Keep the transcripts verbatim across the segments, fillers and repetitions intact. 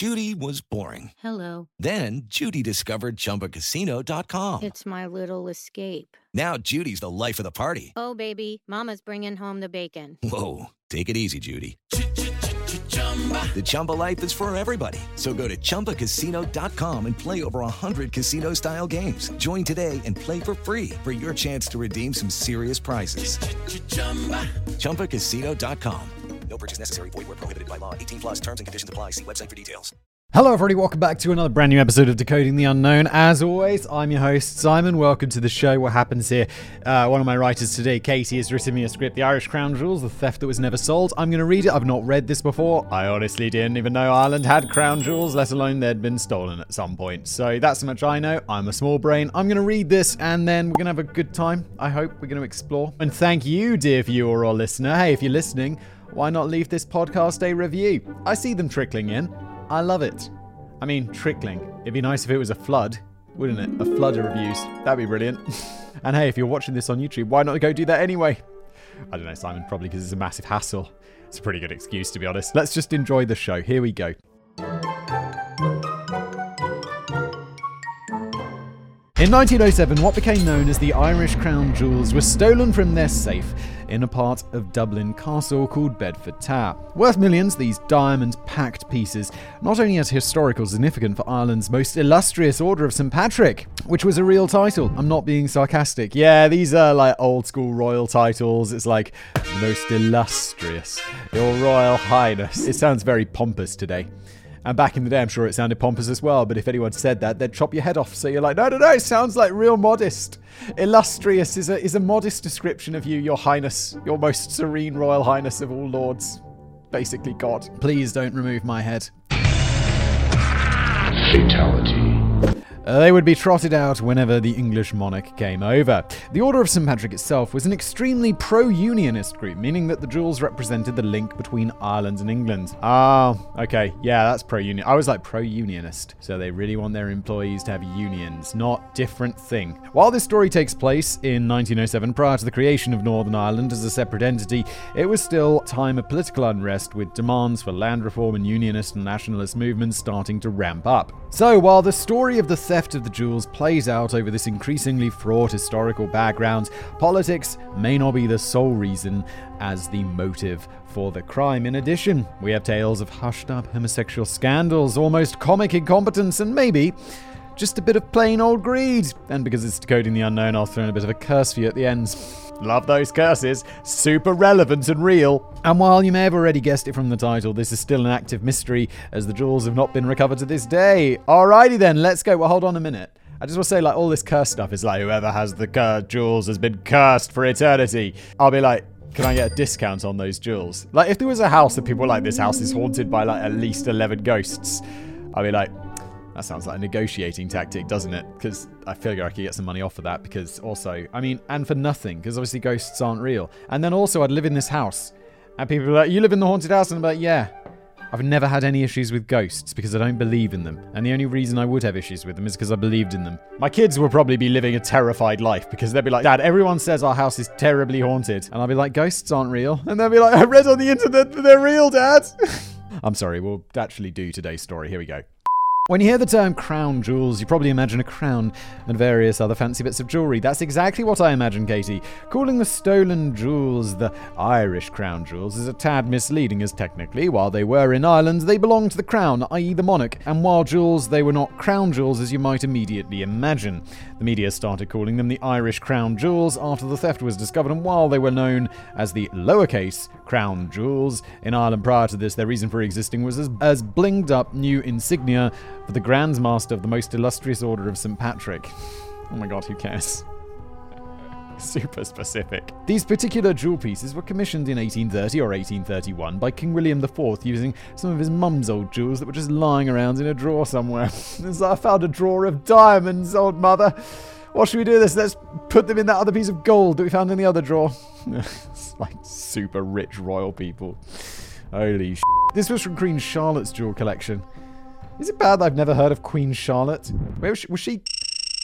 Judy was boring. Hello. Then Judy discovered Chumba Casino dot com. It's my little escape. Now Judy's the life of the party. Oh, baby, mama's bringing home the bacon. Whoa, take it easy, Judy. The Chumba life is for everybody. So go to Chumba Casino dot com and play over one hundred casino-style games. Join today and play for free for your chance to redeem some serious prizes. Chumba Casino dot com. No purchase necessary. Void where prohibited by law. eighteen plus terms and conditions apply. See website for details. Hello everybody, welcome back to another brand new episode of Decoding the Unknown. As always, I'm your host, Simon. Welcome to the show. What happens here? Uh, one of my writers today, Katie, has written me a script, The Irish Crown Jewels, The Theft That Was Never Sold. I'm going to read it. I've not read this before. I honestly didn't even know Ireland had crown jewels, let alone they'd been stolen at some point. So that's how much I know. I'm a small brain. I'm going to read this and then we're going to have a good time. I hope we're going to explore. And thank you, dear viewer or listener. Hey, if you're listening, why not leave this podcast a review? I see them trickling in. I love it. I mean, trickling. It'd be nice if it was a flood, wouldn't it? A flood of reviews. That'd be brilliant. And hey, if you're watching this on YouTube, why not go do that anyway? I don't know, Simon, probably because it's a massive hassle. It's a pretty good excuse, to be honest. Let's just enjoy the show. Here we go. In nineteen oh seven, what became known as the Irish Crown Jewels were stolen from their safe in a part of Dublin Castle called Bedford Tower. Worth millions, these diamond-packed pieces not only had historical significance for Ireland's most illustrious Order of Saint Patrick, which was a real title. I'm not being sarcastic. Yeah, these are like old-school royal titles. It's like, most illustrious, Your Royal Highness. It sounds very pompous today. And back in the day, I'm sure it sounded pompous as well, but if anyone said that, they'd chop your head off. So you're like, no, no, no, it sounds like real modest. Illustrious is a, is a modest description of you, your highness, your most serene royal highness of all lords. Basically God. Please don't remove my head. Fatality. Uh, they would be trotted out whenever the English monarch came over. The Order of Saint Patrick itself was an extremely pro-unionist group, meaning that the jewels represented the link between Ireland and England. Ah, okay, yeah, that's pro-union. I was like pro-unionist, so they really want their employees to have unions, not different thing. While this story takes place in nineteen oh seven, prior to the creation of Northern Ireland as a separate entity, it was still a time of political unrest with demands for land reform and unionist and nationalist movements starting to ramp up. So while the story of the theft of the jewels plays out over this increasingly fraught historical background, politics may not be the sole reason as the motive for the crime. In addition, we have tales of hushed-up homosexual scandals, almost comic incompetence, and maybe just a bit of plain old greed. And because it's Decoding the Unknown, I'll throw in a bit of a curse for you at the end. Love those curses. Super relevant and real. And while you may have already guessed it from the title, this is still an active mystery, as the jewels have not been recovered to this day. Alrighty then, let's go. Well, hold on a minute. I just want to say, like, all this curse stuff is like, whoever has the cur- jewels has been cursed for eternity. I'll be like, can I get a discount on those jewels? Like, if there was a house that people were like, this house is haunted by, like, at least eleven ghosts, I'll be like, that sounds like a negotiating tactic, doesn't it? Because I figure I could get some money off of that, because also, I mean, and for nothing, because obviously ghosts aren't real. And then also, I'd live in this house, and people are like, you live in the haunted house? And I'm like, yeah. I've never had any issues with ghosts, because I don't believe in them. And the only reason I would have issues with them is because I believed in them. My kids will probably be living a terrified life, because they'll be like, Dad, everyone says our house is terribly haunted. And I'll be like, ghosts aren't real. And they'll be like, I read on the internet that they're real, Dad. I'm sorry, we'll actually do today's story. Here we go. When you hear the term crown jewels, you probably imagine a crown and various other fancy bits of jewellery. That's exactly what I imagine, Katie. Calling the stolen jewels the Irish crown jewels is a tad misleading, as technically, while they were in Ireland, they belonged to the crown, that is the monarch, and while jewels, they were not crown jewels as you might immediately imagine. The media started calling them the Irish crown jewels after the theft was discovered, and while they were known as the lowercase crown jewels in Ireland prior to this, their reason for existing was as, as blinged up new insignia for the Grand Master of the most illustrious Order of Saint Patrick. Oh my god, who cares? Super specific. These particular jewel pieces were commissioned in eighteen thirty or eighteen thirty-one by King William the Fourth using some of his mum's old jewels that were just lying around in a drawer somewhere. So I found a drawer of diamonds, old mother. What should we do with this? Let's put them in that other piece of gold that we found in the other drawer. It's like super rich royal people. Holy sh**. This was from Queen Charlotte's jewel collection. Is it bad that I've never heard of Queen Charlotte? Where was she? Was she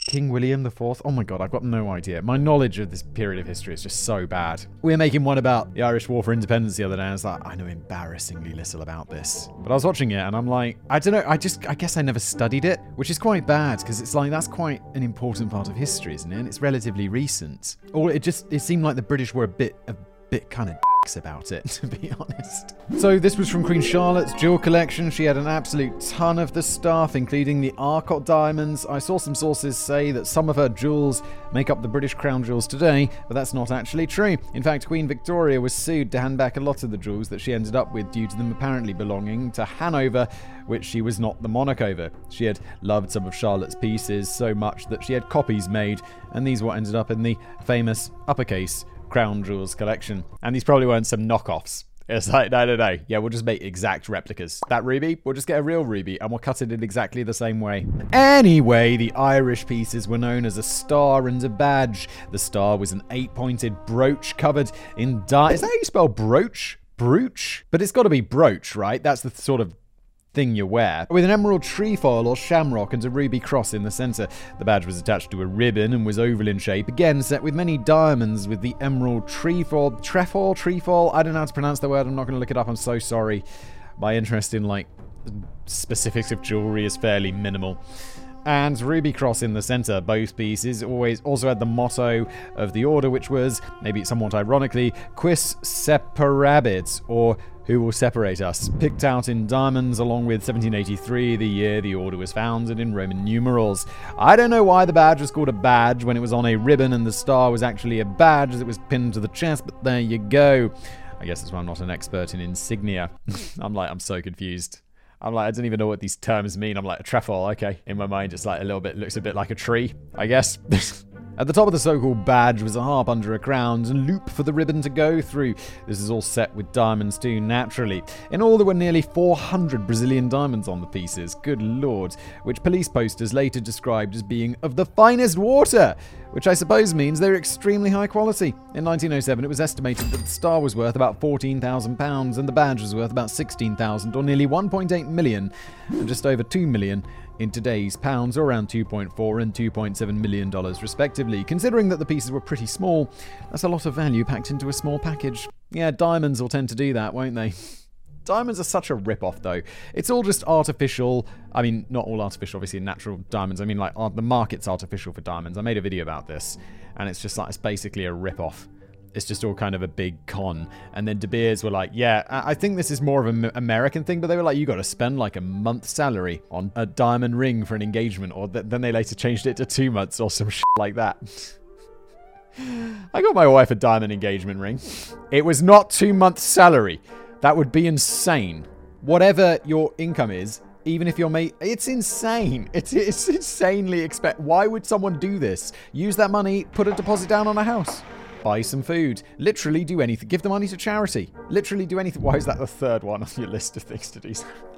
King William the Fourth? Oh my god, I've got no idea. My knowledge of this period of history is just so bad. We were making one about the Irish War for Independence the other day, and I was like, I know embarrassingly little about this. But I was watching it, and I'm like, I don't know, I just, I guess I never studied it, which is quite bad, because it's like, that's quite an important part of history, isn't it? And it's relatively recent. Or it just, it seemed like the British were a bit, a bit kind of about it, to be honest. So this was from Queen Charlotte's jewel collection. She had an absolute ton of the stuff, including the Arcot diamonds. I saw some sources say that some of her jewels make up the British crown jewels today, but that's not actually true. In fact, Queen Victoria was sued to hand back a lot of the jewels that she ended up with due to them apparently belonging to Hanover, which she was not the monarch over. She had loved some of Charlotte's pieces so much that she had copies made, and these were ended up in the famous uppercase Crown Jewels collection. And these probably weren't some knockoffs. It's like, no, no, no. Yeah, we'll just make exact replicas. That ruby, we'll just get a real ruby and we'll cut it in exactly the same way. Anyway, the Irish pieces were known as a star and a badge. The star was an eight-pointed brooch covered in di- Is that how you spell brooch? Brooch? But it's got to be brooch, right? That's the sort of thing you wear, with an emerald trefoil or shamrock and a ruby cross in the center. The badge was attached to a ribbon and was oval in shape, again set with many diamonds with the emerald trefoil, trefoil, trefoil, I don't know how to pronounce the word, I'm not going to look it up, I'm so sorry. My interest in like specifics of jewelry is fairly minimal. And ruby cross in the center. Both pieces always also had the motto of the order, which was, maybe somewhat ironically, Quis separabit, or who will separate us, picked out in diamonds along with seventeen eighty-three, the year the order was founded, in Roman numerals. I don't know why the badge was called a badge when it was on a ribbon and the star was actually a badge as it was pinned to the chest, but there you go. I guess that's why I'm not an expert in insignia. I'm like, I'm so confused. I'm like, I don't even know what these terms mean. I'm like, a trefoil, okay. In my mind, it's like a little bit, looks a bit like a tree, I guess. At the top of the so-called badge was a harp under a crown and loop for the ribbon to go through. This is all set with diamonds too, naturally. In all, there were nearly four hundred Brazilian diamonds on the pieces, good lord, which police posters later described as being of the finest water, which I suppose means they're extremely high quality. In nineteen oh seven, it was estimated that the star was worth about fourteen thousand pounds and the badge was worth about sixteen thousand, or nearly one point eight million, and just over two million in today's pounds, or around two point four and two point seven million dollars respectively. Considering that the pieces were pretty small, that's a lot of value packed into a small package. Yeah, diamonds will tend to do that, won't they? Diamonds are such a rip-off, though. It's all just artificial. I mean, not all artificial, obviously, natural diamonds. I mean, like, the market's artificial for diamonds. I made a video about this, and it's just like, it's basically a rip-off. It's just all kind of a big con. And then De Beers were like, yeah, I think this is more of an American thing, but they were like, you got to spend like a month's salary on a diamond ring for an engagement, or th- then they later changed it to two months or some shit like that. I got my wife a diamond engagement ring. It was not two months' salary. That would be insane. Whatever your income is, even if you're mate, it's insane. It's, it's insanely expect. Why would someone do this? Use that money, put a deposit down on a house. Buy some food. Literally do anything. Give the money to charity. Literally do anything. Why is that the third one on your list of things to do?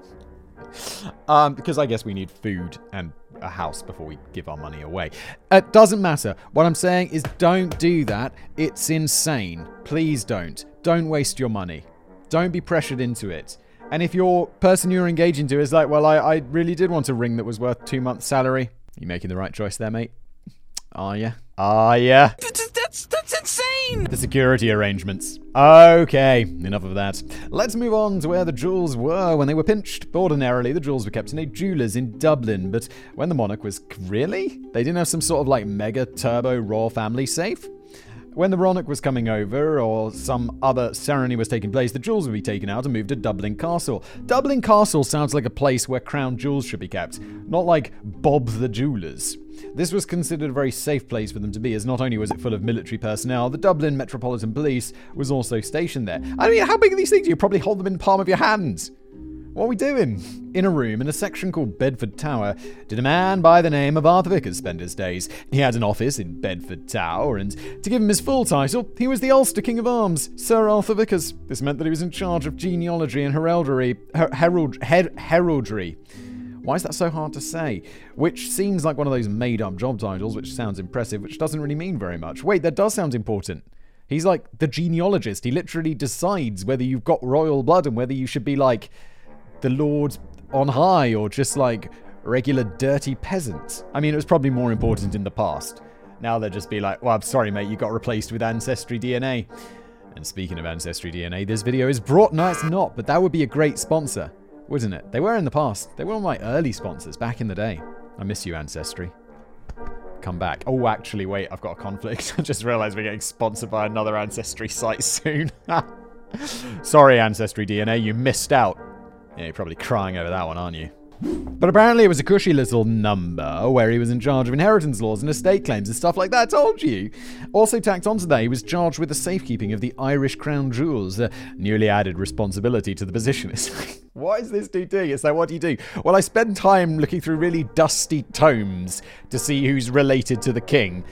um, because I guess we need food and a house before we give our money away. It doesn't matter. What I'm saying is don't do that. It's insane. Please don't. Don't waste your money. Don't be pressured into it. And if your person you're engaging to is like, well, I, I really did want a ring that was worth two months' salary. You making the right choice there, mate? Are ya? Are ya? That's, that's insane! The security arrangements. Okay, enough of that. Let's move on to where the jewels were when they were pinched. Ordinarily, the jewels were kept in a jeweller's in Dublin, but when the monarch was... Really? They didn't have some sort of like mega turbo royal family safe? When the monarch was coming over or some other ceremony was taking place, the jewels would be taken out and moved to Dublin Castle. Dublin Castle sounds like a place where crown jewels should be kept, not like Bob the Jewelers. This was considered a very safe place for them to be, as not only was it full of military personnel, the Dublin Metropolitan Police was also stationed there. I mean, how big are these things? You probably hold them in the palm of your hands. What are we doing? In a room in a section called Bedford Tower did a man by the name of Arthur Vickers spend his days. He had an office in Bedford Tower, and to give him his full title, he was the Ulster King of Arms, Sir Arthur Vickers. This meant that he was in charge of genealogy and heraldry. Her- herald- her- heraldry. Why is that so hard to say? Which seems like one of those made-up job titles, which sounds impressive, which doesn't really mean very much. Wait, that does sound important. He's like the genealogist. He literally decides whether you've got royal blood and whether you should be like the Lord on high, or just like regular dirty peasants. I mean, it was probably more important in the past. Now they'll just be like, well, I'm sorry, mate, you got replaced with Ancestry D N A. And speaking of Ancestry D N A, this video is brought... No, it's not, but that would be a great sponsor, wouldn't it? They were in the past. They were one of my early sponsors back in the day. I miss you, Ancestry. Come back. Oh, actually, wait, I've got a conflict. I just realized we're getting sponsored by another Ancestry site soon. Sorry, Ancestry D N A, you missed out. Yeah, you're probably crying over that one, aren't you? But apparently it was a cushy little number where he was in charge of inheritance laws and estate claims and stuff like that. I told you. Also tacked onto that, he was charged with the safekeeping of the Irish crown jewels, a newly added responsibility to the position. It's like, what is this dude doing? It's like, what do you do? Well, I spend time looking through really dusty tomes to see who's related to the king.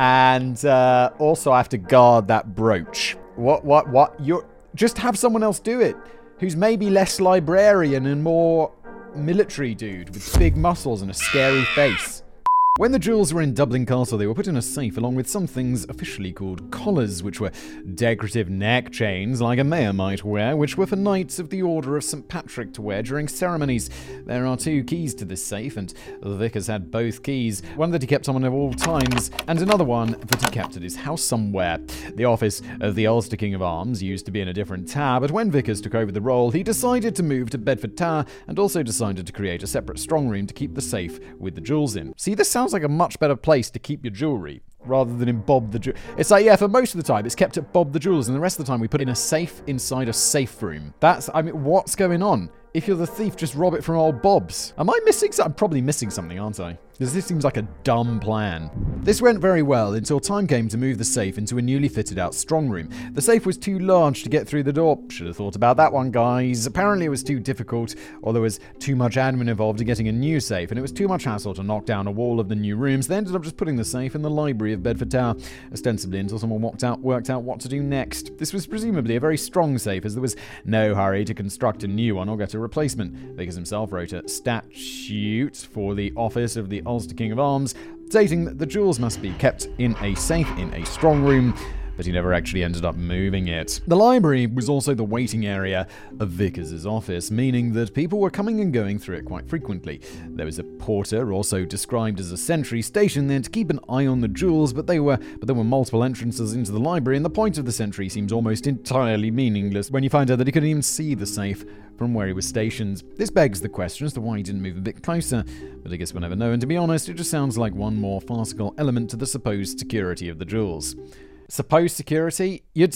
And uh, also I have to guard that brooch. What, what, what? You're... Just have someone else do it, who's maybe less librarian and more military dude with big muscles and a scary face. When the jewels were in Dublin Castle, they were put in a safe along with some things officially called collars, which were decorative neck chains like a mayor might wear, which were for knights of the Order of Saint Patrick to wear during ceremonies. There are two keys to this safe, and the vicar's had both keys, one that he kept on at all times, and another one that he kept at his house somewhere. The office of the Ulster King of Arms used to be in a different tower, but when Vickers took over the role, he decided to move to Bedford Tower, and also decided to create a separate strong room to keep the safe with the jewels in. See, this sounds like a much better place to keep your jewelry rather than in Bob the Jewel. It's like, yeah, for most of the time it's kept at Bob the Jewels, and the rest of the time we put it in a safe inside a safe room. That's, I mean, what's going on? If you're the thief, just rob it from old Bob's. Am I missing something? I'm probably missing something, aren't I? Because this seems like a dumb plan. This went very well until time came to move the safe into a newly fitted out strong room. The safe was too large to get through the door. Should have thought about that one, guys. Apparently it was too difficult, or there was too much admin involved in getting a new safe, and it was too much hassle to knock down a wall of the new rooms. They ended up just putting the safe in the library of Bedford Tower, ostensibly until someone walked out, worked out what to do next. This was presumably a very strong safe, as there was no hurry to construct a new one or get a replacement. Vickers himself wrote a statute for the office of the Ulster King of Arms, stating that the jewels must be kept in a safe in a strong room, but he never actually ended up moving it. The library was also the waiting area of Vickers' office, meaning that people were coming and going through it quite frequently. There was a porter, also described as a sentry, stationed there to keep an eye on the jewels, but they were but there were multiple entrances into the library, and the point of the sentry seems almost entirely meaningless when you find out that he couldn't even see the safe from where he was stationed. This begs the question as to why he didn't move a bit closer, but I guess we'll never know, and to be honest, it just sounds like one more farcical element to the supposed security of the jewels. Supposed security? You'd...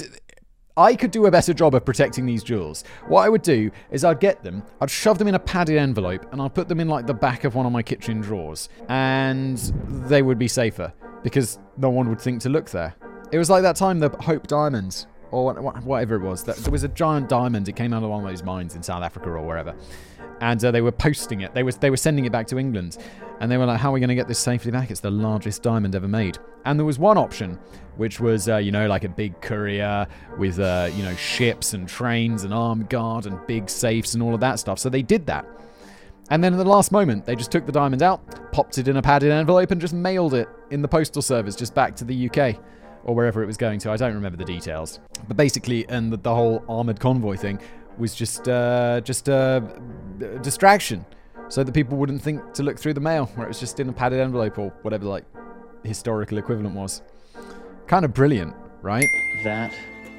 I could do a better job of protecting these jewels. What I would do is I'd get them, I'd shove them in a padded envelope, and I'd put them in like the back of one of my kitchen drawers, and they would be safer, because no one would think to look there. It was like that time the Hope Diamonds, or whatever it was. There was a giant diamond, it came out of one of those mines in South Africa or wherever. And uh, they were posting it. They was they were sending it back to England. And they were like, how are we going to get this safely back? It's the largest diamond ever made. And there was one option, which was, uh, you know, like a big courier with, uh, you know, ships and trains and armed guard and big safes and all of that stuff. So they did that. And then at the last moment, they just took the diamond out, popped it in a padded envelope, and just mailed it in the postal service just back to the U K. Or wherever it was going to. I don't remember the details. But basically, and the, the whole armoured convoy thing was just uh, just a distraction, so that people wouldn't think to look through the mail, where it was just in a padded envelope or whatever like historical equivalent was. Kind of brilliant, right? That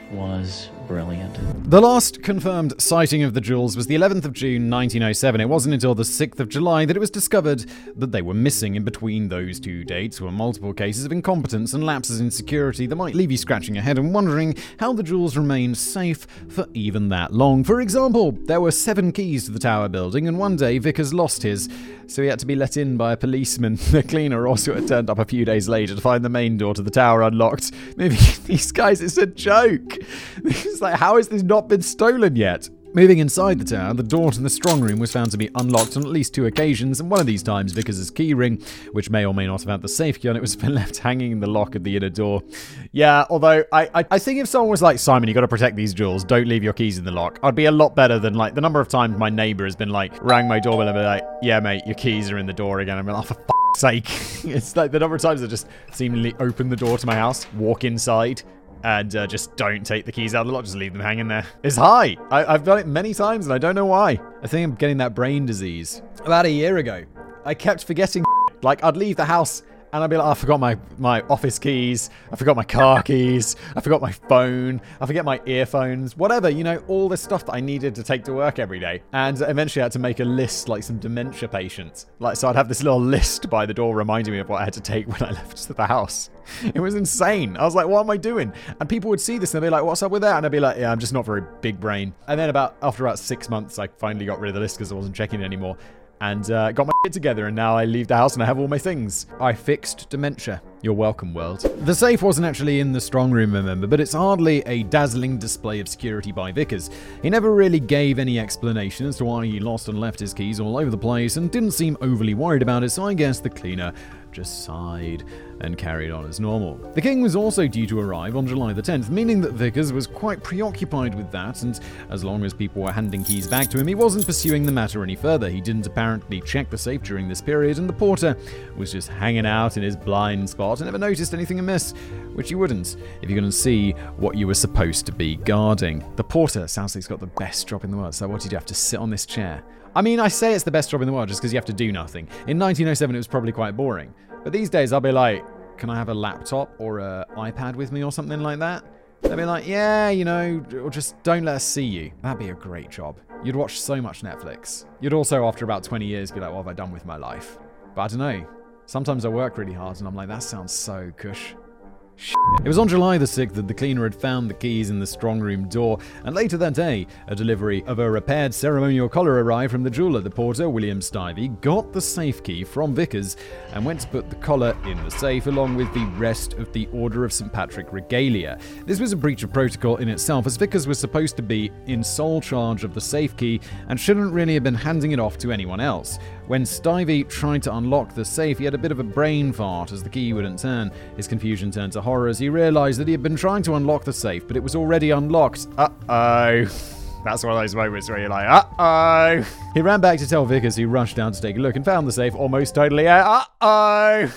was brilliant. The last confirmed sighting of the jewels was the eleventh of June nineteen oh seven. It wasn't until the sixth of July that it was discovered that they were missing. In between those two dates were multiple cases of incompetence and lapses in security that might leave you scratching your head and wondering how the jewels remained safe for even that long. For example, there were seven keys to the tower building, and one day Vickers lost his, so he had to be let in by a policeman. The cleaner also had turned up a few days later to find the main door to the tower unlocked. Maybe these guys, it's a joke. It's like, how has this not been stolen yet? Moving inside the tower, the door to the strong room was found to be unlocked on at least two occasions, and one of these times Vickers' key ring, which may or may not have had the safe key on it, was left hanging in the lock at the inner door. Yeah, although I, I, I think if someone was like, Simon, you got to protect these jewels, don't leave your keys in the lock, I'd be a lot better than like the number of times my neighbour has been like, rang my doorbell and be like, yeah mate, your keys are in the door again. I'm like, oh, for f***'s sake. It's like the number of times I just seemingly open the door to my house, walk inside, and uh, just don't take the keys out of the lock, just leave them hanging there. It's high. I, I've done it many times and I don't know why. I think I'm getting that brain disease. About a year ago, I kept forgetting. Like, I'd leave the house and I'd be like, oh, I forgot my, my office keys, I forgot my car keys, I forgot my phone, I forget my earphones, whatever, you know, all this stuff that I needed to take to work every day. And eventually I had to make a list, like some dementia patients. Like, so I'd have this little list by the door reminding me of what I had to take when I left the house. It was insane. I was like, what am I doing? And people would see this and they'd be like, what's up with that? And I'd be like, yeah, I'm just not very big brain. And then about, after about six months, I finally got rid of the list because I wasn't checking it anymore. And uh, got my shit together, and now I leave the house and I have all my things. I fixed dementia. You're welcome, world. The safe wasn't actually in the strong room, remember, but it's hardly a dazzling display of security by Vickers. He never really gave any explanation as to why he lost and left his keys all over the place, and didn't seem overly worried about it, so I guess the cleaner just sighed and carried on as normal. The king was also due to arrive on July the tenth, meaning that Vickers was quite preoccupied with that, and as long as people were handing keys back to him, he wasn't pursuing the matter any further. He didn't apparently check the safe during this period, and the porter was just hanging out in his blind spot and never noticed anything amiss, which you wouldn't if you're going to see what you were supposed to be guarding. The porter sounds like he's got the best job in the world, so what did you have to sit on this chair? I mean, I say it's the best job in the world just because you have to do nothing. In nineteen oh seven, it was probably quite boring. But these days, I'll be like, can I have a laptop or an iPad with me or something like that? They'll be like, yeah, you know, or just don't let us see you. That'd be a great job. You'd watch so much Netflix. You'd also, after about twenty years, be like, what have I done with my life? But I don't know. Sometimes I work really hard and I'm like, that sounds so cush. It was on July the sixth that the cleaner had found the keys in the strong room door, and later that day, a delivery of a repaired ceremonial collar arrived from the jeweler. The porter, William Stivey, got the safe key from Vickers and went to put the collar in the safe along with the rest of the Order of Saint Patrick regalia. This was a breach of protocol in itself, as Vickers was supposed to be in sole charge of the safe key and shouldn't really have been handing it off to anyone else. When Stivey tried to unlock the safe, he had a bit of a brain fart as the key wouldn't turn. His confusion turned to horror as he realized that he had been trying to unlock the safe, but it was already unlocked. Uh-oh. That's one of those moments where you're like, uh-oh. He ran back to tell Vickers, who rushed down to take a look and found the safe almost totally out. Uh-oh.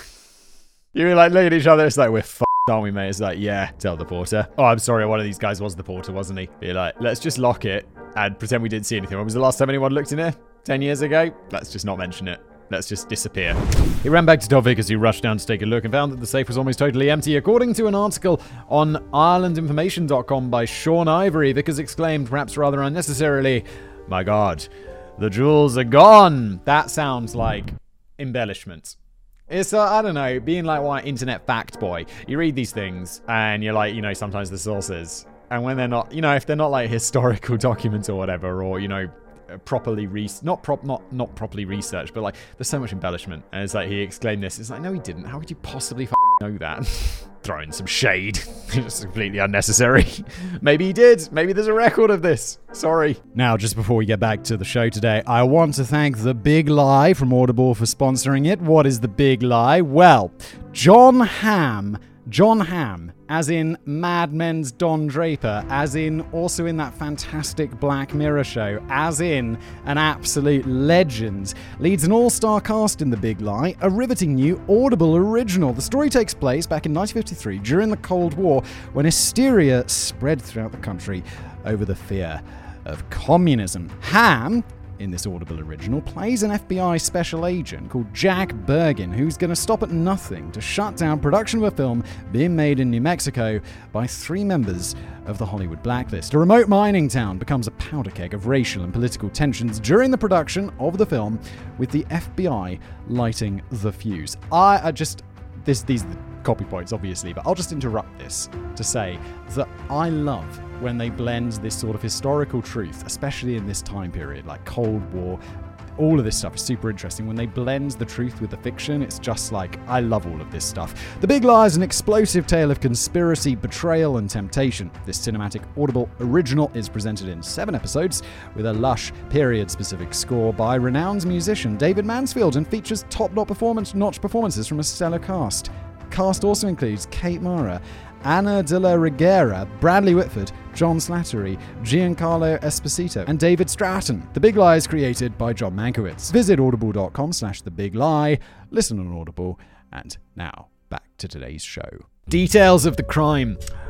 You were like, look at each other. It's like, we're f***ed, aren't we, mate? It's like, yeah, tell the porter. Oh, I'm sorry, one of these guys was the porter, wasn't he? Be like, let's just lock it and pretend we didn't see anything. When was the last time anyone looked in here? Ten years ago? Let's just not mention it. Let's just disappear. He ran back to tell Vickers, who rushed down to take a look and found that the safe was almost totally empty. According to an article on Ireland Information dot com by Sean Ivory, Vickers exclaimed, perhaps rather unnecessarily, "My God, the jewels are gone." That sounds like embellishment. It's, uh, I don't know, being like one internet fact boy. You read these things and you're like, you know, sometimes the sources. And when they're not, you know, if they're not like historical documents or whatever, or, you know, properly re not prop not not properly researched, but like there's so much embellishment, and it's like he exclaimed this. It's like, no, he didn't. How could you possibly f know that? Throwing some shade. It's completely unnecessary. Maybe he did. Maybe there's a record of this. Sorry. Now, just before we get back to the show today, I want to thank The Big Lie from Audible for sponsoring it. What is The Big Lie? Well, Jon Hamm. Jon Hamm, as in Mad Men's Don Draper, as in also in that fantastic Black Mirror show, as in an absolute legend, leads an all-star cast in The Big Lie, a riveting new Audible original. The story takes place back in nineteen fifty-three during the Cold War, when hysteria spread throughout the country over the fear of communism. Hamm, in this Audible original, plays an F B I special agent called Jack Bergen, who's going to stop at nothing to shut down production of a film being made in New Mexico by three members of the Hollywood Blacklist. A remote mining town becomes a powder keg of racial and political tensions during the production of the film, with the F B I lighting the fuse. I, I just... This, these are the copy points, obviously, but I'll just interrupt this to say that I love when they blend this sort of historical truth, especially in this time period, like Cold War. All of this stuff is super interesting. When they blend the truth with the fiction, it's just like, I love all of this stuff. The Big Lie is an explosive tale of conspiracy, betrayal, and temptation. This cinematic Audible original is presented in seven episodes with a lush, period-specific score by renowned musician David Mansfield, and features top-notch performance, performances from a stellar cast. Cast also includes Kate Mara, Ana de la Reguera, Bradley Whitford, John Slattery, Giancarlo Esposito, and David Stratton. The Big Lie is created by John Mankiewicz. Visit audible.com slash The Big Lie, listen on Audible, and now back to today's show. Details of the crime.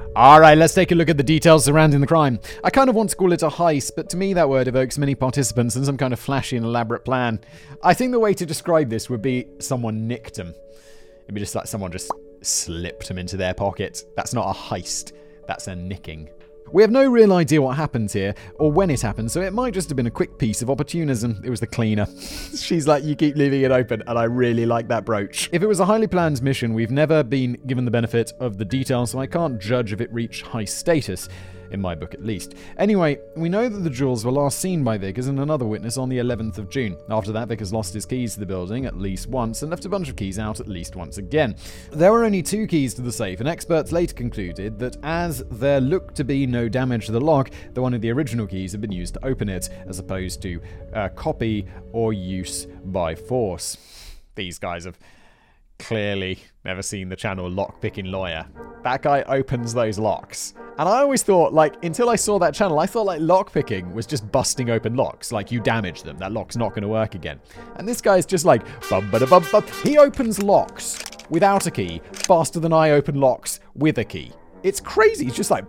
Alright, let's take a look at the details surrounding the crime. I kind of want to call it a heist, but to me that word evokes many participants and some kind of flashy and elaborate plan. I think the way to describe this would be someone nicked him. It'd be just like someone just slipped him into their pocket. That's not a heist, that's a nicking. We have no real idea what happened here, or when it happened, so it might just have been a quick piece of opportunism. It was the cleaner. She's like, you keep leaving it open, and I really like that brooch. If it was a highly planned mission, we've never been given the benefit of the details, so I can't judge if it reached high status. In my book, at least. Anyway, we know that the jewels were last seen by Vickers and another witness on the eleventh of June. After that, Vickers lost his keys to the building at least once and left a bunch of keys out at least once again. There were only two keys to the safe, and experts later concluded that as there looked to be no damage to the lock, the one of the original keys had been used to open it, as opposed to a copy or use by force. These guys have clearly never seen the channel Lockpicking Lawyer. That guy opens those locks. And I always thought, like, until I saw that channel, I thought, like, lockpicking was just busting open locks. Like, you damage them. That lock's not going to work again. And this guy's just like, bum ba da bum bum. He opens locks without a key faster than I open locks with a key. It's crazy. It's just like,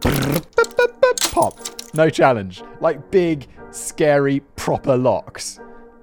pop. No challenge. Like, big, scary, proper locks.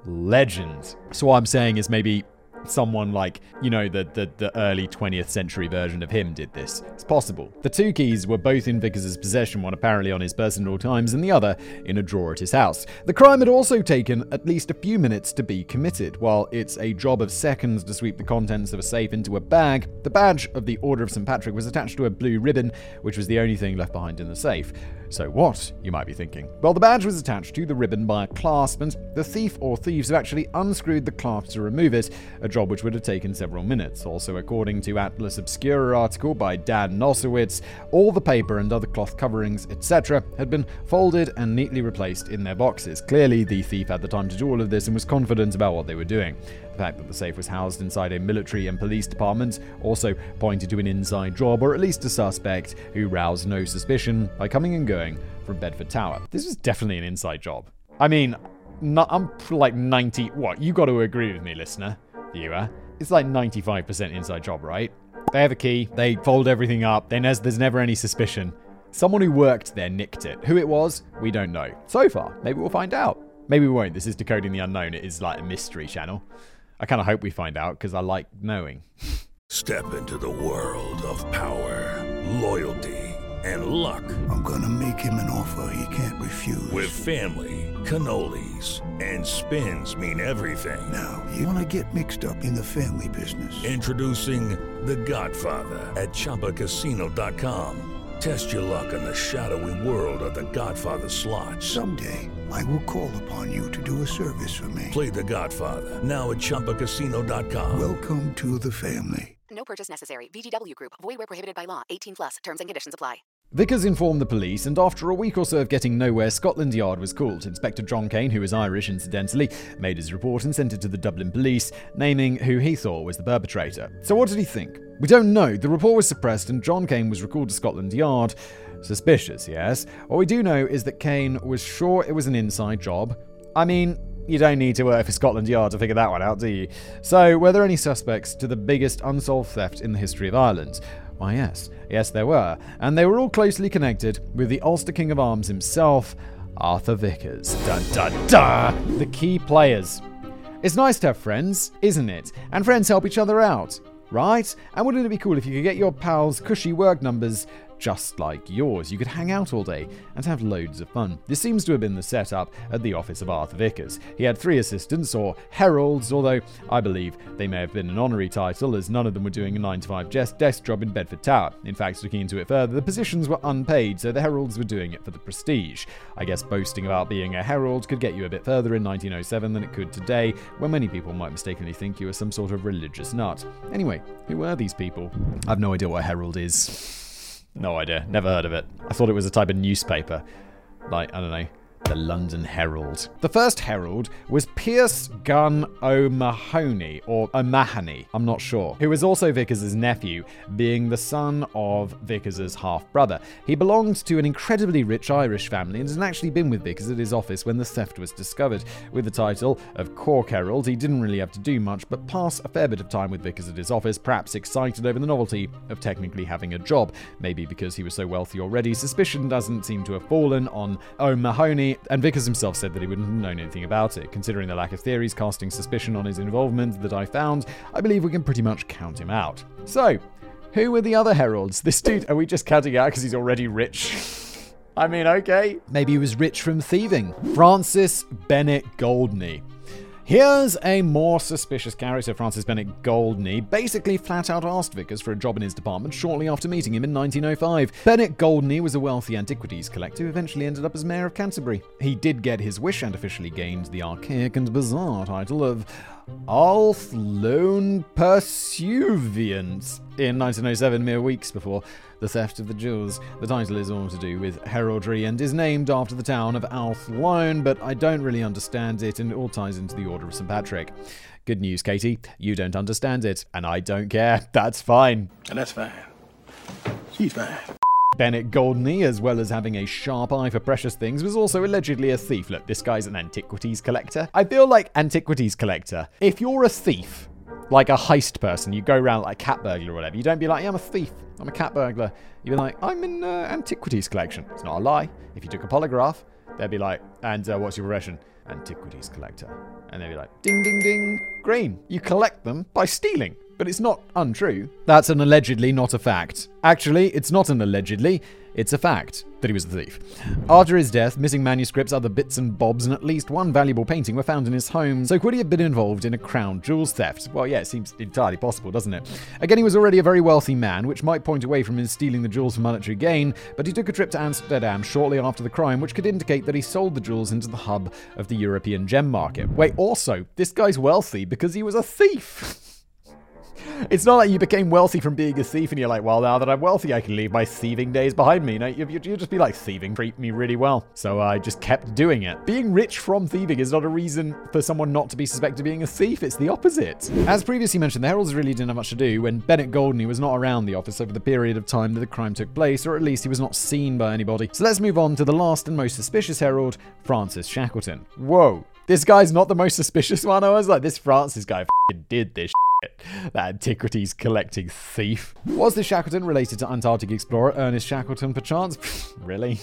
Legend. So what I'm saying is maybe someone like, you know, the, the the early twentieth century version of him did this. It's possible. The two keys were both in Vickers' possession, one apparently on his person at all times and the other in a drawer at his house. The crime had also taken at least a few minutes to be committed. While it's a job of seconds to sweep the contents of a safe into a bag, the badge of the Order of Saint Patrick was attached to a blue ribbon, which was the only thing left behind in the safe. So what, you might be thinking? Well, the badge was attached to the ribbon by a clasp, and the thief or thieves have actually unscrewed the clasp to remove it, a job which would have taken several minutes. Also, according to Atlas Obscura article by Dan Nosowitz, all the paper and other cloth coverings, et cetera, had been folded and neatly replaced in their boxes. Clearly, the thief had the time to do all of this and was confident about what they were doing. The fact that the safe was housed inside a military and police department also pointed to an inside job, or at least a suspect who roused no suspicion by coming and going from Bedford Tower. This was definitely an inside job. I mean, not, I'm like ninety... What? You got to agree with me, listener, viewer. It's like ninety-five percent inside job, right? They have a key, they fold everything up, then there's, there's never any suspicion. Someone who worked there nicked it. Who it was, we don't know. So far, maybe we'll find out. Maybe we won't. This is Decoding the Unknown. It is like a mystery channel. I kind of hope we find out, because I like knowing. Step into the world of power, loyalty, and luck. I'm gonna make him an offer he can't refuse. With family, cannolis, and spins mean everything. Now, you wanna get mixed up in the family business. Introducing The Godfather at Chumba Casino dot com. Test your luck in the shadowy world of The Godfather slot. Someday, I will call upon you to do a service for me. Play The Godfather, now at Chumba Casino dot com. Welcome to the family. No purchase necessary. V G W Group. Void where prohibited by law. eighteen plus. Terms and conditions apply. Vickers informed the police, and after a week or so of getting nowhere, Scotland Yard was called. Inspector John Kane, who is Irish incidentally, made his report and sent it to the Dublin police, naming who he thought was the perpetrator. So what did he think? We don't know. The report was suppressed and John Kane was recalled to Scotland Yard. Suspicious, yes. What we do know is that Kane was sure it was an inside job. I mean, you don't need to work for Scotland Yard to figure that one out, do you? So, were there any suspects to the biggest unsolved theft in the history of Ireland? Why, yes. Yes, there were. And they were all closely connected with the Ulster King of Arms himself, Arthur Vickers. Dun dun dun! The key players. It's nice to have friends, isn't it? And friends help each other out, right? And wouldn't it be cool if you could get your pals cushy work numbers just like yours? You could hang out all day and have loads of fun. This seems to have been the setup at the office of Arthur Vickers. He had three assistants, or heralds, although I believe they may have been an honorary title, as none of them were doing a nine to five desk job in Bedford Tower. In fact, looking into it further, the positions were unpaid, so the heralds were doing it for the prestige. I guess boasting about being a herald could get you a bit further in nineteen oh seven than it could today, when many people might mistakenly think you were some sort of religious nut. Anyway, who were these people? I have no idea what a herald is. No idea. Never heard of it. I thought it was a type of newspaper. Like, I don't know, the London Herald. The first herald was Pierce Gunn O'Mahony, or O'Mahony, I'm not sure, who was also Vickers' nephew, being the son of Vickers' half-brother. He belonged to an incredibly rich Irish family and had actually been with Vickers at his office when the theft was discovered. With the title of Cork Herald, he didn't really have to do much but pass a fair bit of time with Vickers at his office, perhaps excited over the novelty of technically having a job. Maybe because he was so wealthy already, suspicion doesn't seem to have fallen on O'Mahony, and Vickers himself said that he wouldn't have known anything about it. Considering the lack of theories casting suspicion on his involvement that I found, I believe we can pretty much count him out. So, who were the other heralds? This dude, are we just counting out because he's already rich? I mean, okay. Maybe he was rich from thieving. Francis Bennett Goldney. Here's a more suspicious character. Francis Bennett Goldney basically flat out asked Vickers for a job in his department shortly after meeting him in nineteen oh five. Bennett Goldney was a wealthy antiquities collector who eventually ended up as mayor of Canterbury. He did get his wish and officially gained the archaic and bizarre title of Athlone Pursuivant in nineteen oh seven, mere weeks before the theft of the jewels. The title is all to do with heraldry and is named after the town of Athlone, but I don't really understand it, and it all ties into the Order of Saint Patrick. Good news, Katie. You don't understand it, and I don't care. That's fine. And that's fine. She's fine. Bennett Goldney, as well as having a sharp eye for precious things, was also allegedly a thief. Look, this guy's an antiquities collector. I feel like antiquities collector, if you're a thief, like a heist person, you go around like a cat burglar or whatever, you don't be like, yeah, I'm a thief, I'm a cat burglar. You'd be like, I'm in uh, antiquities collection. It's not a lie. If you took a polygraph, they'd be like, and uh, what's your profession? Antiquities collector. And they'd be like, ding, ding, ding, green. You collect them by stealing. But it's not untrue. That's an allegedly, not a fact. Actually, it's not an allegedly, it's a fact that he was a thief. After his death, missing manuscripts, other bits and bobs, and at least one valuable painting were found in his home. So could he have been involved in a crown jewels theft? Well, yeah, it seems entirely possible, doesn't it? Again, he was already a very wealthy man, which might point away from his stealing the jewels for monetary gain, but he took a trip to Amsterdam shortly after the crime, which could indicate that he sold the jewels into the hub of the European gem market. Wait, also, this guy's wealthy because he was a thief. It's not like you became wealthy from being a thief and you're like, well, now that I'm wealthy, I can leave my thieving days behind me. No, you, you, you just be like, thieving treat me really well. So I just kept doing it. Being rich from thieving is not a reason for someone not to be suspected of being a thief. It's the opposite. As previously mentioned, the heralds really didn't have much to do when Bennett Goldney was not around the office over the period of time that the crime took place, or at least he was not seen by anybody. So let's move on to the last and most suspicious herald, Francis Shackleton. Whoa, this guy's not the most suspicious one. I was like, this Francis guy f***ing did this shit. That antiquities collecting thief. Was this Shackleton related to Antarctic explorer Ernest Shackleton, perchance? Really?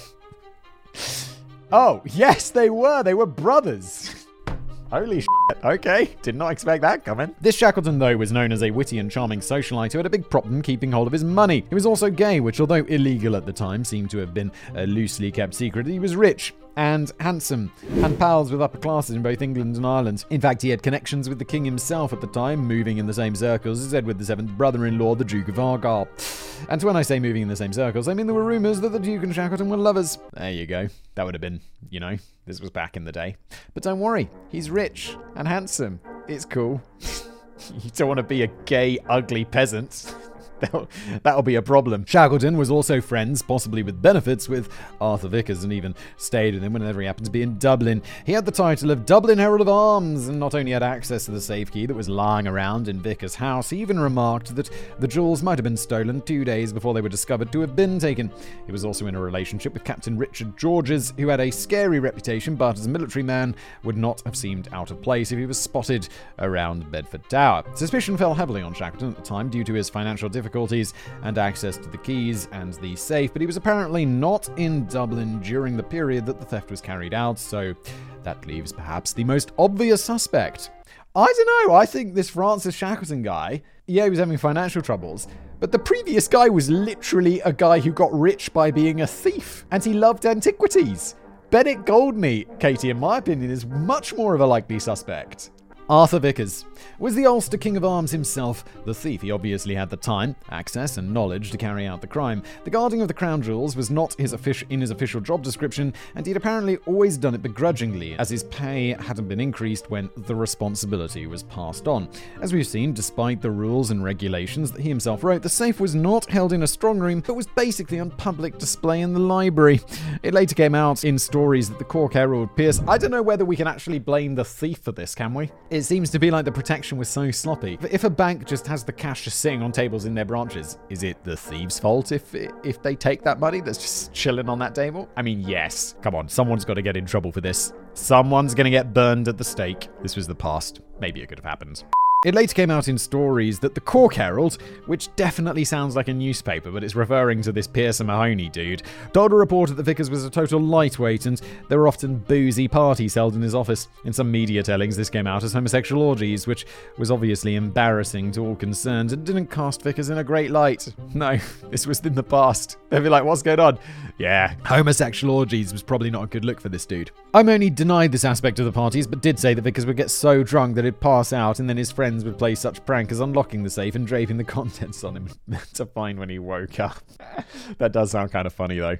Oh, yes, they were. They were brothers. Holy shit. Okay, did not expect that coming. This Shackleton, though, was known as a witty and charming socialite who had a big problem keeping hold of his money. He was also gay, which, although illegal at the time, seemed to have been a loosely kept secret. He was rich and handsome, and pals with upper classes in both England and Ireland. In fact, he had connections with the king himself at the time, moving in the same circles as Edward the Seventh's brother-in-law, the Duke of Argyll. And when I say moving in the same circles, I mean there were rumours that the Duke and Shackleton were lovers. There you go. That would have been, you know, this was back in the day. But don't worry, he's rich and handsome. It's cool. You don't want to be a gay, ugly peasant. That'll, that'll be a problem. Shackleton was also friends, possibly with benefits, with Arthur Vickers and even stayed with him whenever he happened to be in Dublin. He had the title of Dublin Herald of Arms and not only had access to the safe key that was lying around in Vickers' house, he even remarked that the jewels might have been stolen two days before they were discovered to have been taken. He was also in a relationship with Captain Richard Georges, who had a scary reputation, but as a military man would not have seemed out of place if he was spotted around Bedford Tower. Suspicion fell heavily on Shackleton at the time due to his financial difficulties difficulties and access to the keys and the safe, but he was apparently not in Dublin during the period that the theft was carried out, so that leaves perhaps the most obvious suspect. I don't know, I think this Francis Shackleton guy, yeah, he was having financial troubles, but the previous guy was literally a guy who got rich by being a thief, and he loved antiquities. Bennett Goldney, Katie, in my opinion, is much more of a likely suspect. Arthur Vickers was the Ulster King of Arms himself, the thief. He obviously had the time, access, and knowledge to carry out the crime. The guarding of the crown jewels was not his offic- in his official job description, and he'd apparently always done it begrudgingly, as his pay hadn't been increased when the responsibility was passed on. As we've seen, despite the rules and regulations that he himself wrote, the safe was not held in a strong room, but was basically on public display in the library. It later came out in stories that the Cork Herald Pierce. I don't know whether we can actually blame the thief for this, can we? It seems to be like the protection was so sloppy. If a bank just has the cash just sitting on tables in their branches, is it the thieves' fault if if they take that money that's just chilling on that table? I mean, yes. Come on, someone's got to get in trouble for this. Someone's going to get burned at the stake. This was the past. Maybe it could have happened. It later came out in stories that the Cork Herald, which definitely sounds like a newspaper, but it's referring to this Pierce Mahoney dude, told a reporter that Vickers was a total lightweight and there were often boozy parties held in his office. In some media tellings, this came out as homosexual orgies, which was obviously embarrassing to all concerned and didn't cast Vickers in a great light. No, this was in the past. They'd be like, what's going on? Yeah, homosexual orgies was probably not a good look for this dude. Mahoney denied this aspect of the parties, but did say that Vickers would get so drunk that he'd pass out and then his friends would play such prank as unlocking the safe and draping the contents on him to find when he woke up. That does sound kind of funny though.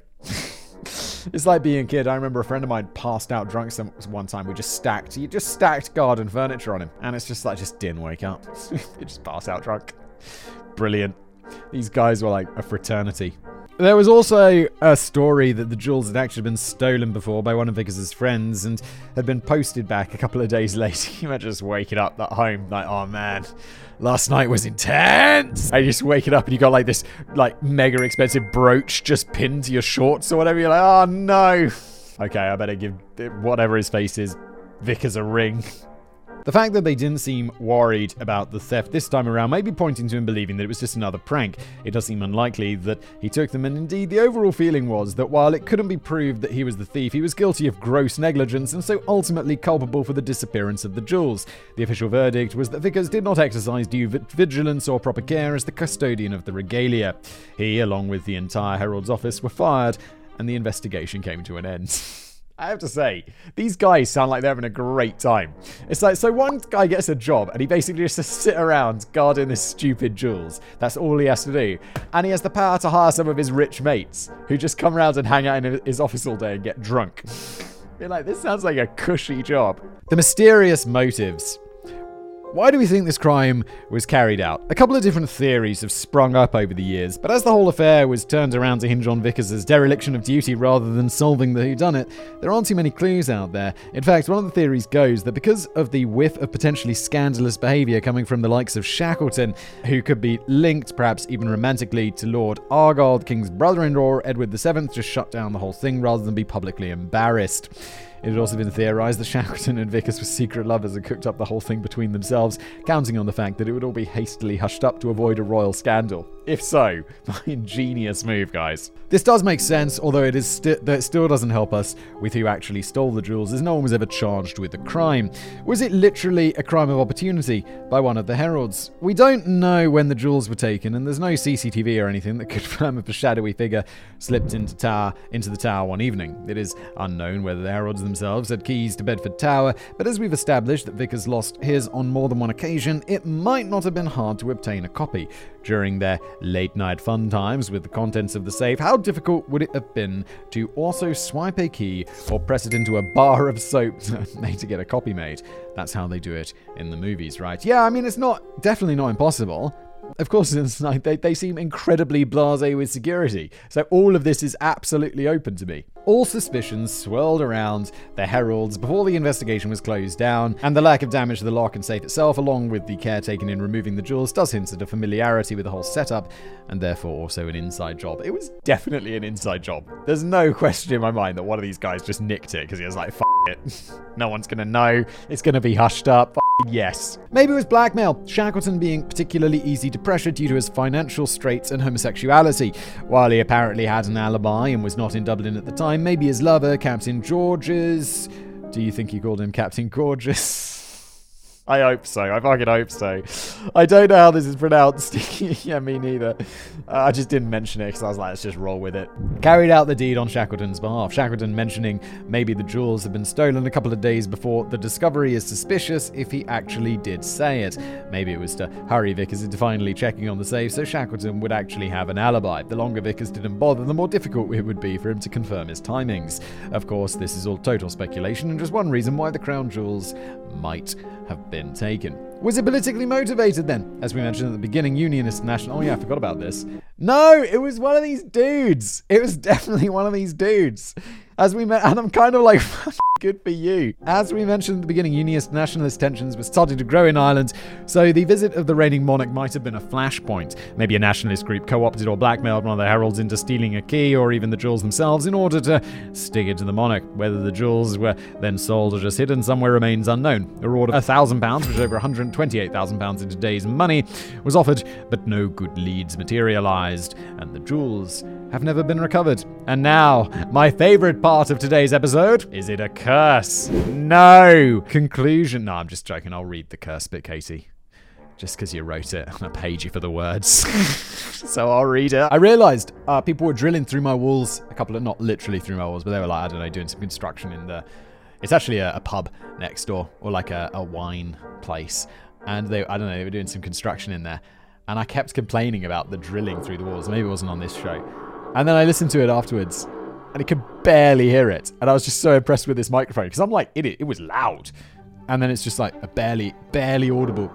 It's like being a kid. I remember a friend of mine passed out drunk some one time. We just stacked, he just stacked garden furniture on him, and it's just like, just didn't wake up. He just passed out drunk. Brilliant. These guys were like a fraternity. There was also a story that the jewels had actually been stolen before by one of Vickers' friends and had been posted back a couple of days later. You might just waking up at home like, oh man, last night was intense. And you just waking up and you got like this like mega expensive brooch just pinned to your shorts or whatever. You're like, oh no. Okay, I better give whatever his face is, Vickers, a ring. The fact that they didn't seem worried about the theft this time around may be pointing to him believing that it was just another prank. It does seem unlikely that he took them, and indeed the overall feeling was that while it couldn't be proved that he was the thief, he was guilty of gross negligence and so ultimately culpable for the disappearance of the jewels. The official verdict was that Vickers did not exercise due vigilance or proper care as the custodian of the regalia. He, along with the entire Herald's office, were fired, and the investigation came to an end. I have to say, these guys sound like they're having a great time. It's like, so one guy gets a job and he basically just has to sit around guarding his stupid jewels. That's all he has to do. And he has the power to hire some of his rich mates who just come around and hang out in his office all day and get drunk. You're like, this sounds like a cushy job. The mysterious motives. Why do we think this crime was carried out? A couple of different theories have sprung up over the years, but as the whole affair was turned around to hinge on Vickers' dereliction of duty rather than solving the whodunit, there aren't too many clues out there. In fact, one of the theories goes that because of the whiff of potentially scandalous behaviour coming from the likes of Shackleton, who could be linked, perhaps even romantically, to Lord Argyll, the King's brother-in-law, Edward the Seventh, just shut down the whole thing rather than be publicly embarrassed. It had also been theorised that Shackleton and Vickers were secret lovers and cooked up the whole thing between themselves, counting on the fact that it would all be hastily hushed up to avoid a royal scandal. If so, my ingenious move, guys. This does make sense, although it is sti- that it still doesn't help us with who actually stole the jewels, as no one was ever charged with the crime. Was it literally a crime of opportunity by one of the heralds? We don't know when the jewels were taken, and there's no C C T V or anything that could confirm if a shadowy figure slipped into, tower, into the tower one evening. It is unknown whether the heralds themselves had keys to Bedford Tower, but as we've established that Vickers lost his on more than one occasion, it might not have been hard to obtain a copy. During their late-night fun times with the contents of the safe, how difficult would it have been to also swipe a key or press it into a bar of soap made to get a copy made? That's how they do it in the movies, right? Yeah, I mean, it's not definitely not impossible. Of course, it's like they, they seem incredibly blasé with security, so all of this is absolutely open to me. All suspicions swirled around the heralds before the investigation was closed down, and the lack of damage to the lock and safe itself, along with the care taken in removing the jewels, does hint at a familiarity with the whole setup, and therefore also an inside job. It was definitely an inside job. There's no question in my mind that one of these guys just nicked it because he was like, F it. No one's gonna know. It's gonna be hushed up. F yes. Maybe it was blackmail, Shackleton being particularly easy to pressure due to his financial straits and homosexuality. While he apparently had an alibi and was not in Dublin at the time, maybe his lover, Captain Georges... Do you think he called him Captain Gorgeous? I hope so. I fucking hope so. I don't know how this is pronounced. Yeah, me neither. Uh, I just didn't mention it because I was like, let's just roll with it. Carried out the deed on Shackleton's behalf. Shackleton mentioning maybe the jewels had been stolen a couple of days before the discovery is suspicious if he actually did say it. Maybe it was to hurry Vickers into finally checking on the safe so Shackleton would actually have an alibi. The longer Vickers didn't bother, the more difficult it would be for him to confirm his timings. Of course, this is all total speculation and just one reason why the crown jewels might have been taken. Was it politically motivated then? As we mentioned at the beginning, Unionist National... Oh yeah, I forgot about this. No, it was one of these dudes. It was definitely one of these dudes. As we met, and I'm kind of like... Good for you. As we mentioned at the beginning, Unionist nationalist tensions were starting to grow in Ireland, so the visit of the reigning monarch might have been a flashpoint. Maybe a nationalist group co-opted or blackmailed one of the heralds into stealing a key or even the jewels themselves in order to stick it to the monarch. Whether the jewels were then sold or just hidden somewhere remains unknown. A reward of one thousand pounds, which is over one hundred twenty-eight thousand pounds in today's money, was offered, but no good leads materialized, and the jewels have never been recovered. And now, my favorite part of today's episode, is it a curse? No! Conclusion. No, I'm just joking. I'll read the curse bit, Katie. Just because you wrote it, I paid you for the words. So I'll read it. I realized uh, people were drilling through my walls. A couple of, not literally through my walls, but they were like, I don't know, doing some construction in the... It's actually a, a pub next door, or like a, a wine place. And they, I don't know, they were doing some construction in there. And I kept complaining about the drilling through the walls. Maybe it wasn't on this show. And then I listened to it afterwards, and I could barely hear it. And I was just so impressed with this microphone, because I'm like, it, it was loud. And then it's just like a barely, barely audible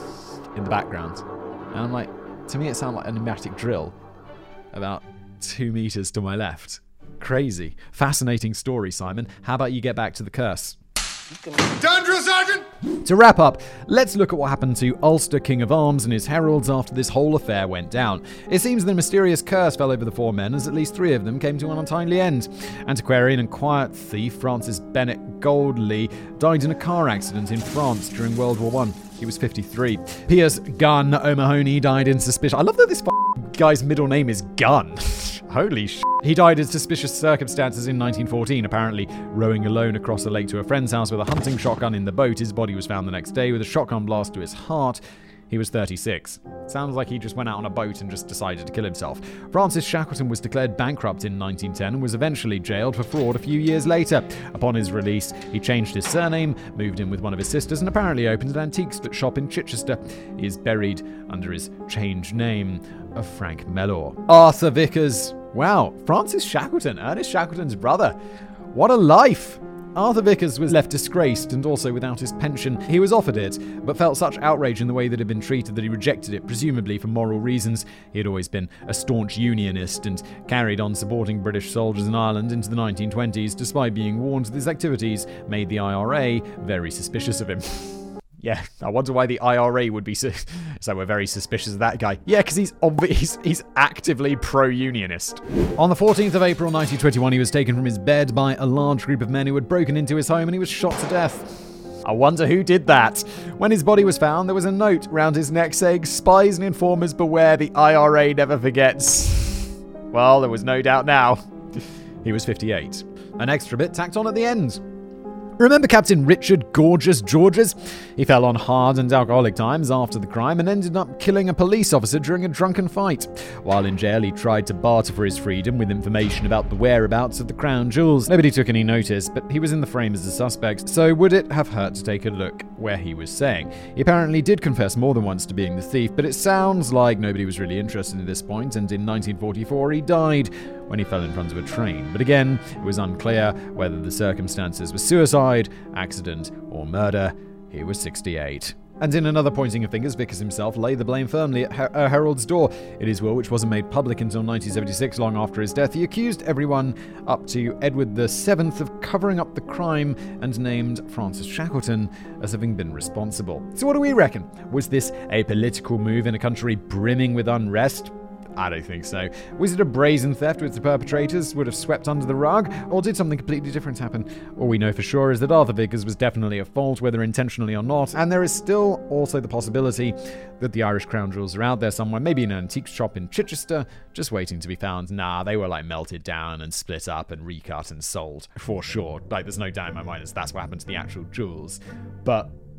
in the background. And I'm like, to me it sounded like a pneumatic drill about two meters to my left. Crazy. Fascinating story, Simon. How about you get back to the curse? Done, drill sergeant! To wrap up, let's look at what happened to Ulster King of Arms and his heralds after this whole affair went down. It seems that a mysterious curse fell over the four men, as at least three of them came to an untimely end. Antiquarian and quiet thief Francis Bennett Goldley died in a car accident in France during World War One. He was fifty-three. Piers Gunn O'Mahony died in suspicion. I love that this f- guy's middle name is Gunn. Holy sh**. He died in suspicious circumstances in nineteen fourteen, apparently rowing alone across a lake to a friend's house with a hunting shotgun in the boat. His body was found the next day with a shotgun blast to his heart. He was thirty-six. Sounds like he just went out on a boat and just decided to kill himself. Francis Shackleton was declared bankrupt in nineteen ten and was eventually jailed for fraud a few years later. Upon his release, he changed his surname, moved in with one of his sisters, and apparently opened an antique shop in Chichester. He is buried under his changed name of Frank Mellor. Arthur Vickers. Wow, Francis Shackleton, Ernest Shackleton's brother. What a life! Arthur Vickers was left disgraced and also without his pension. He was offered it, but felt such outrage in the way that it had been treated that he rejected it, presumably for moral reasons. He had always been a staunch unionist and carried on supporting British soldiers in Ireland into the nineteen twenties, despite being warned that his activities made the I R A very suspicious of him. Yeah, I wonder why the I R A would be so... So we're very suspicious of that guy. Yeah, because he's, obvi- he's he's actively pro-unionist. On the fourteenth of April nineteen twenty-one, he was taken from his bed by a large group of men who had broken into his home, and he was shot to death. I wonder who did that. When his body was found, there was a note round his neck saying, "Spies and informers beware, the I R A never forgets." Well, there was no doubt now. He was fifty-eight. An extra bit tacked on at the end. Remember Captain Richard Gorgeous Georges? He fell on hard and alcoholic times after the crime and ended up killing a police officer during a drunken fight. While in jail, he tried to barter for his freedom with information about the whereabouts of the crown jewels. Nobody took any notice, but he was in the frame as a suspect, so would it have hurt to take a look where he was saying? He apparently did confess more than once to being the thief, but it sounds like nobody was really interested at this point, and in nineteen forty-four he died when he fell in front of a train. But again, it was unclear whether the circumstances were suicide, accident, or murder. He was sixty-eight. And in another pointing of fingers, Vickers himself laid the blame firmly at Her- uh, Harold's door. In his will, which wasn't made public until nineteen seventy-six, long after his death, he accused everyone up to Edward the Seventh of covering up the crime and named Francis Shackleton as having been responsible. So what do we reckon? Was this a political move in a country brimming with unrest? I don't think so. Was it a brazen theft which the perpetrators would have swept under the rug? Or did something completely different happen? All we know for sure is that Arthur Vickers was definitely at fault, whether intentionally or not, and there is still also the possibility that the Irish crown jewels are out there somewhere, maybe in an antique shop in Chichester, just waiting to be found. Nah, they were like melted down and split up and recut and sold, for sure. Like, there's no doubt in my mind that that's what happened to the actual jewels. But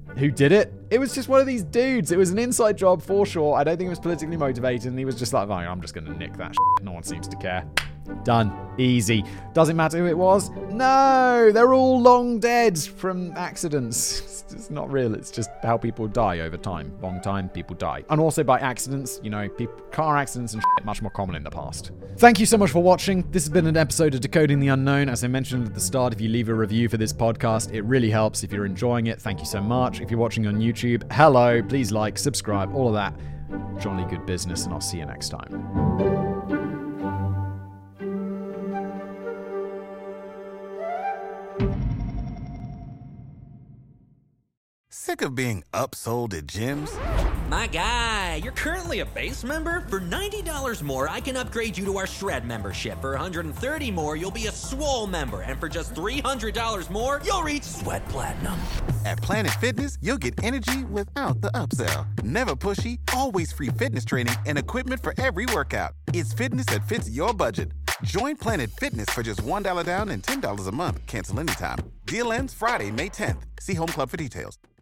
who did it? It was just one of these dudes. It was an inside job for sure. I don't think it was politically motivated, and he was just like, oh, I'm just going to nick that shit. No one seems to care. Done. Easy. Doesn't matter who it was. No, they're all long dead from accidents. It's not real. It's just how people die over time. Long time, people die. And also by accidents, you know, people, car accidents and shit, much more common in the past. Thank you so much for watching. This has been an episode of Decoding the Unknown. As I mentioned at the start, if you leave a review for this podcast, it really helps. If you're enjoying it, thank you so much. If you're watching on YouTube, hello, please like, subscribe, all of that. Jolly good business, and I'll see you next time. Sick of being upsold at gyms? My guy, you're currently a base member? For ninety dollars more, I can upgrade you to our Shred membership. For one hundred thirty dollars more, you'll be a Swole member. And for just three hundred dollars more, you'll reach Sweat Platinum. At Planet Fitness, you'll get energy without the upsell. Never pushy, always free fitness training and equipment for every workout. It's fitness that fits your budget. Join Planet Fitness for just one dollar down and ten dollars a month. Cancel anytime. Deal ends Friday, May tenth. See Home Club for details.